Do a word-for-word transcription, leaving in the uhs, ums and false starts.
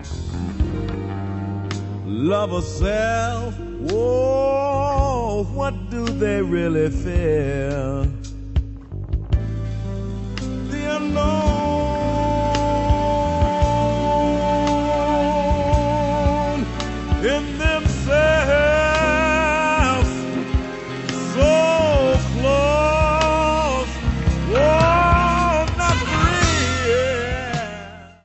love herself. Oh, what do they really feel?